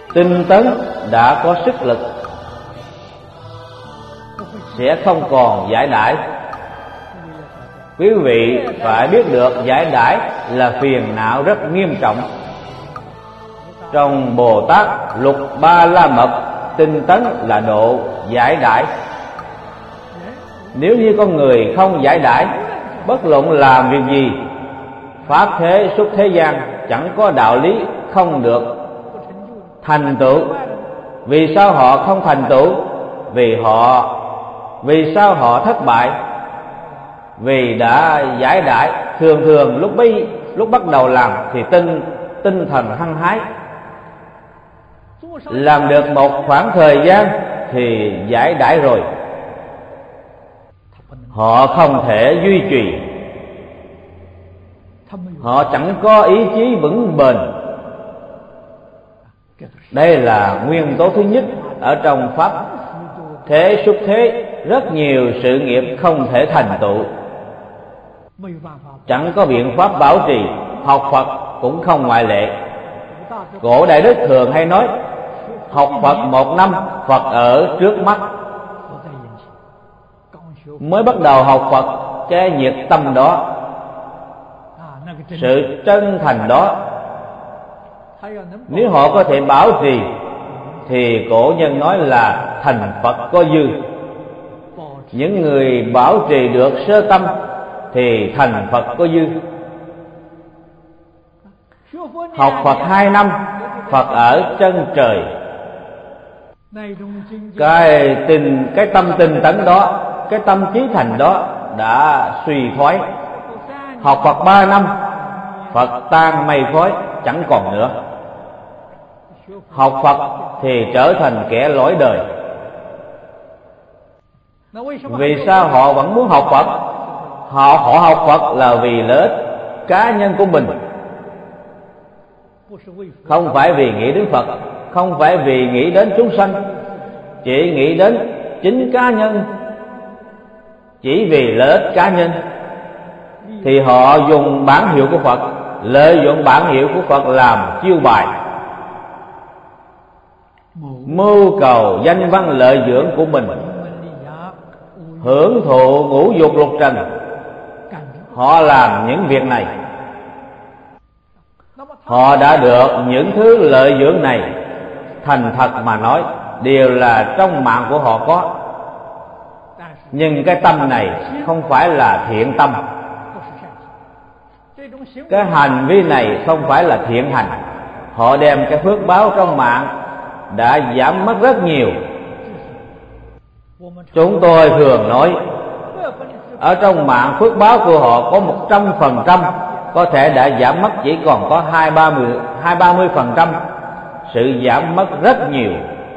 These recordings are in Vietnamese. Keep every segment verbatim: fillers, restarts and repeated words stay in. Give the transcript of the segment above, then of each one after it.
tinh tấn đã có sức lực, sẽ không còn giải đãi. Quý vị phải biết được giải đãi là phiền não rất nghiêm trọng. Trong Bồ Tát Lục Ba La Mật, tinh tấn là độ giải đãi. Nếu như con người không giải đãi, bất luận làm việc gì, pháp thế xuất thế gian, chẳng có đạo lý không được thành tựu. Vì sao họ không thành tựu? Vì họ Vì sao họ thất bại? Vì đã giải đãi. Thường thường lúc bây lúc bắt đầu làm thì tinh tinh thần hăng hái, làm được một khoảng thời gian thì giải đãi rồi, họ không thể duy trì, họ chẳng có ý chí vững bền. Đây là nguyên tố thứ nhất ở trong pháp thế xuất thế. Rất nhiều sự nghiệp không thể thành tựu, chẳng có biện pháp bảo trì. Học Phật cũng không ngoại lệ. Cổ Đại Đức thường hay nói, học Phật một năm, Phật ở trước mắt. Mới bắt đầu học Phật, cái nhiệt tâm đó, sự chân thành đó, nếu họ có thể bảo trì thì cổ nhân nói là thành Phật có dư. Những người bảo trì được sơ tâm thì thành Phật có dư. Học Phật hai năm, Phật ở chân trời. Cái tình, cái tâm tinh tấn đó, cái tâm trí thành đó đã suy thoái. Học Phật ba năm, Phật tan mây khói, chẳng còn nữa. Học Phật thì trở thành kẻ lỗi đời. Vì sao họ vẫn muốn học Phật? Họ họ học Phật là vì lợi ích cá nhân của mình, không phải vì nghĩ đến Phật, không phải vì nghĩ đến chúng sanh, chỉ nghĩ đến chính cá nhân. Chỉ vì lợi ích cá nhân thì họ dùng bản hiệu của Phật, lợi dụng bản hiệu của Phật làm chiêu bài, mưu cầu danh văn lợi dưỡng của mình, hưởng thụ ngũ dục lục trần. Họ làm những việc này, họ đã được những thứ lợi dưỡng này. Thành thật mà nói, đều là trong mạng của họ có. Nhưng cái tâm này không phải là thiện tâm, cái hành vi này không phải là thiện hành. Họ đem cái phước báo trong mạng đã giảm mất rất nhiều. Chúng tôi thường nói, ở trong mạng phước báo của họ có một trăm phần trăm, có thể đã giảm mất chỉ còn có hai ba mươi hai ba mươi phần trăm. Sự giảm mất rất nhiều.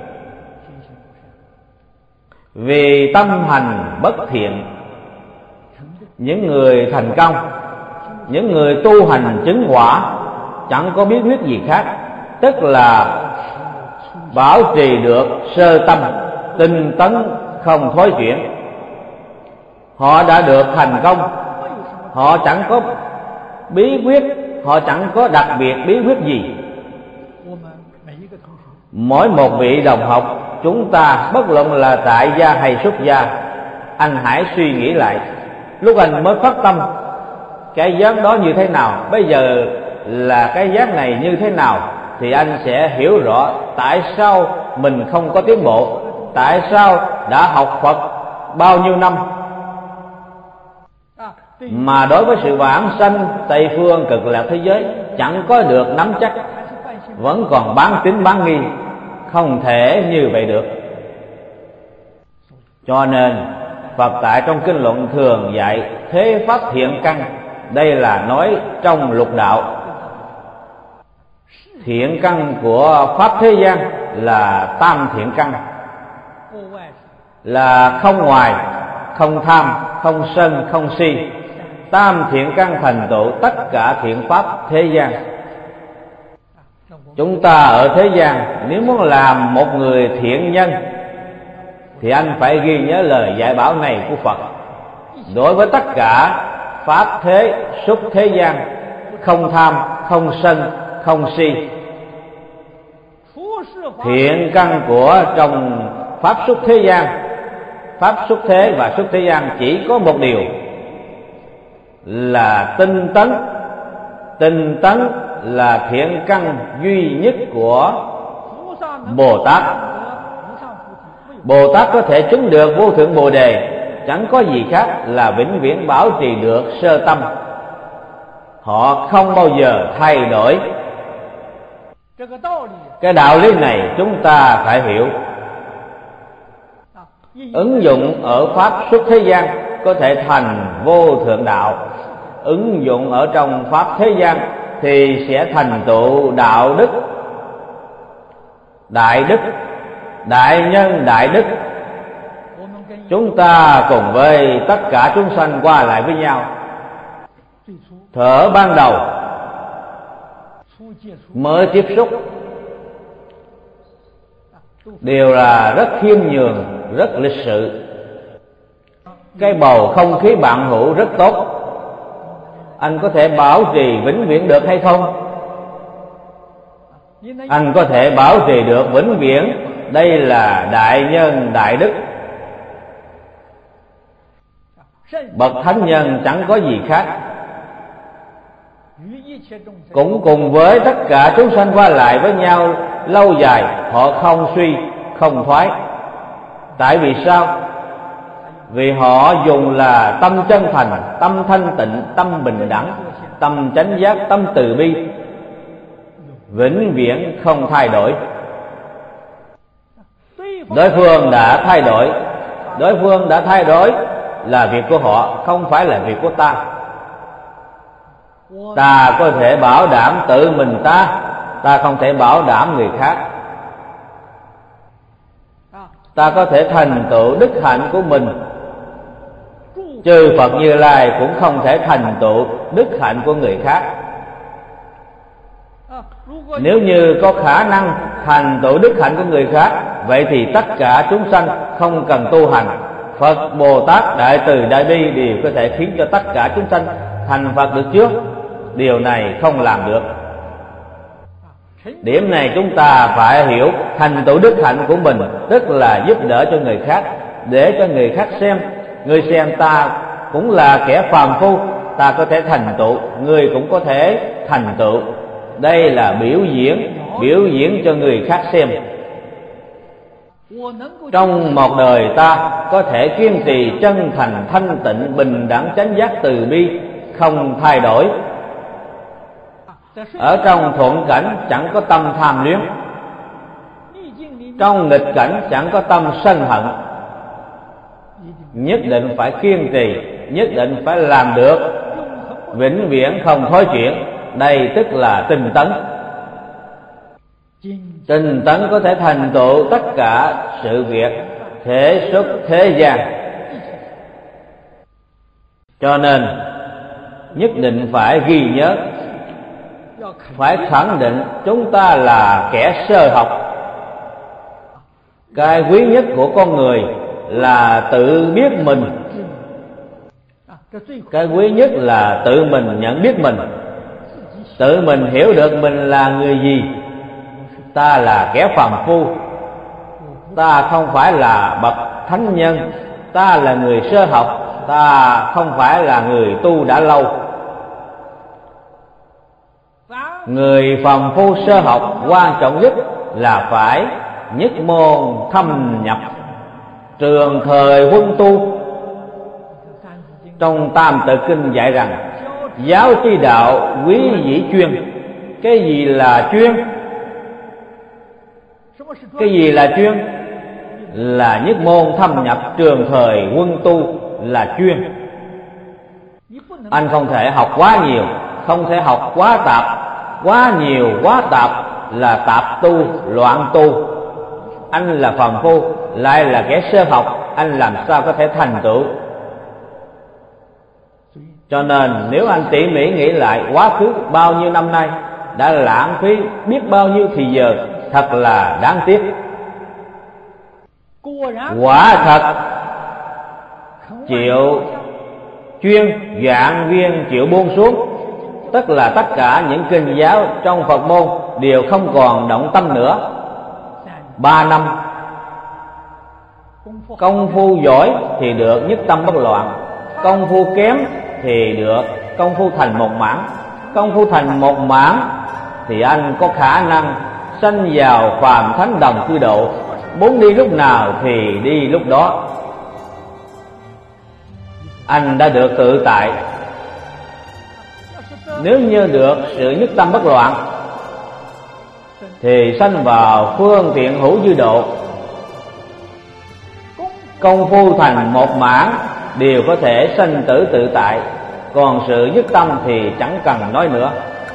Vì tâm hành bất thiện, những người thành công, những người tu hành chứng quả chẳng có bí quyết gì khác, tức là bảo trì được sơ tâm, tinh tấn không thối chuyển. Họ đã được thành công, họ chẳng có bí quyết, họ chẳng có đặc biệt bí quyết gì. Mỗi một vị đồng học chúng ta, bất luận là tại gia hay xuất gia, anh hãy suy nghĩ lại, lúc anh mới phát tâm, cái giác đó như thế nào, bây giờ là cái giác này như thế nào, thì anh sẽ hiểu rõ tại sao mình không có tiến bộ, tại sao đã học Phật bao nhiêu năm mà đối với sự vãng sanh Tây phương cực lạc thế giới chẳng có được nắm chắc, vẫn còn bán tín bán nghi. Không thể như vậy được. Cho nên Phật tại trong kinh luận thường dạy thế pháp thiện căn. Đây là nói trong lục đạo. Thiện căn của pháp thế gian là tam thiện căn, là không ngoài, không tham, không sân, không si. Tam thiện căn thành tựu tất cả thiện pháp thế gian. Chúng ta ở thế gian nếu muốn làm một người thiện nhân thì anh phải ghi nhớ lời dạy bảo này của Phật. Đối với tất cả pháp thế xuất thế gian, không tham, không sân, không si. thiện căn của trong pháp xuất thế gian, pháp xuất thế và xuất thế gian chỉ có một điều là tinh tấn. Tinh tấn là thiện căn duy nhất của Bồ Tát. Bồ Tát có thể chứng được vô thượng Bồ Đề, chẳng có gì khác là vĩnh viễn bảo trì được sơ tâm. Họ không bao giờ thay đổi. Cái đạo lý này chúng ta phải hiểu. Ứng dụng ở pháp xuất thế gian có thể thành vô thượng đạo. Ứng dụng ở trong pháp thế gian thì sẽ thành tựu đạo đức, đại đức, đại nhân đại đức. Chúng ta cùng với tất cả chúng sanh qua lại với nhau. Thở ban đầu mới tiếp xúc đều là rất khiêm nhường, rất lịch sự. Cái bầu không khí bạn hữu rất tốt. Anh có thể bảo trì vĩnh viễn được hay không? Anh có thể bảo trì được vĩnh viễn. Đây là đại nhân đại đức. Bậc thánh nhân chẳng có gì khác, cũng cùng với tất cả chúng sanh qua lại với nhau lâu dài, họ không suy không thoái. Tại vì sao? Vì họ dùng là tâm chân thành, tâm thanh tịnh, tâm bình đẳng, tâm chánh giác, tâm từ bi, vĩnh viễn không thay đổi. Đối phương đã thay đổi, đối phương đã thay đổi là việc của họ, không phải là việc của ta. Ta có thể bảo đảm tự mình ta, ta không thể bảo đảm người khác. Ta có thể thành tựu đức hạnh của mình, chư Phật Như Lai cũng không thể thành tựu đức hạnh của người khác. Nếu như có khả năng thành tựu đức hạnh của người khác, vậy thì tất cả chúng sanh không cần tu hành. Phật, Bồ Tát, Đại Từ, Đại Bi đều có thể khiến cho tất cả chúng sanh thành Phật được trước. Điều này không làm được. Điểm này chúng ta phải hiểu. Thành tựu đức hạnh của mình tức là giúp đỡ cho người khác, để cho người khác xem. Người xem ta cũng là kẻ phàm phu, ta có thể thành tựu, người cũng có thể thành tựu. Đây là biểu diễn, biểu diễn cho người khác xem. Trong một đời ta có thể kiên trì chân thành, thanh tịnh, bình đẳng, chánh giác, từ bi, không thay đổi. Ở trong thuận cảnh chẳng có tâm tham luyến, trong nghịch cảnh chẳng có tâm sân hận. Nhất định phải kiên trì, nhất định phải làm được, vĩnh viễn không thối chuyển. Đây tức là tinh tấn. Tinh tấn có thể thành tựu tất cả sự việc thể xuất thế gian. Cho nên nhất định phải ghi nhớ, phải khẳng định chúng ta là kẻ sơ học. Cái quý nhất của con người là tự biết mình. Cái quý nhất là tự mình nhận biết mình, tự mình hiểu được mình là người gì. Ta là kẻ phàm phu, ta không phải là bậc thánh nhân, ta là người sơ học, ta không phải là người tu đã lâu. Người phàm phu sơ học quan trọng nhất là phải nhất môn thâm nhập, trường thời huân tu. Trong Tam Tự Kinh dạy rằng giáo chi đạo quý dĩ chuyên. Cái gì là chuyên? Cái gì là chuyên? Là nhất môn thâm nhập, trường thời huân tu là chuyên. Anh không thể học quá nhiều, không thể học quá tạp. Quá nhiều, quá tạp là tạp tu, loạn tu. Anh là phàm phu, lại là kẻ sơ học, anh làm sao có thể thành tựu? Cho nên nếu anh tỉ mỉ nghĩ lại quá khứ bao nhiêu năm nay đã lãng phí biết bao nhiêu thì giờ, thật là đáng tiếc. Quả thật chịu chuyên, dạng viên chịu buông xuống, tức là tất cả những kinh giáo trong Phật môn đều không còn động tâm nữa. ba năm. Công phu giỏi thì được nhất tâm bất loạn, công phu kém thì được công phu thành một mãn. Công phu thành một mãn thì anh có khả năng sanh vào phàm thánh đồng cư độ, muốn đi lúc nào thì đi lúc đó. Anh đã được tự tại. Nếu như được sự nhất tâm bất loạn thì sanh vào phương tiện hữu dư độ. Công phu thành một mãn đều có thể sanh tử tự tại, còn sự nhất tâm thì chẳng cần nói nữa.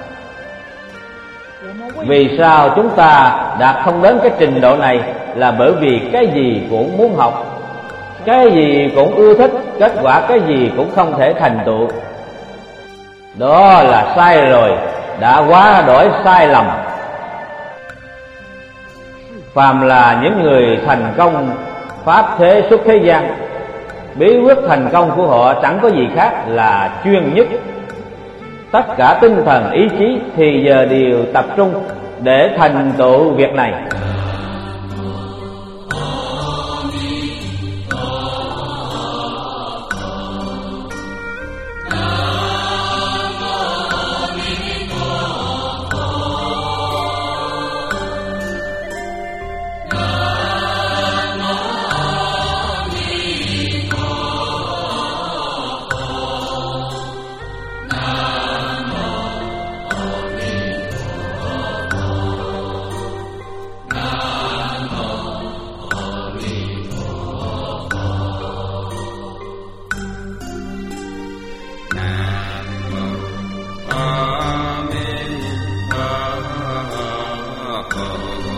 Vì sao chúng ta đạt không đến cái trình độ này? Là bởi vì cái gì cũng muốn học, cái gì cũng ưa thích, kết quả cái gì cũng không thể thành tựu. Đó là sai rồi, đã quá đổi sai lầm. Phàm là những người thành công pháp thế xuất thế gian, bí quyết thành công của họ chẳng có gì khác là chuyên nhất. Tất cả tinh thần ý chí thì giờ đều tập trung để thành tựu việc này. Amen.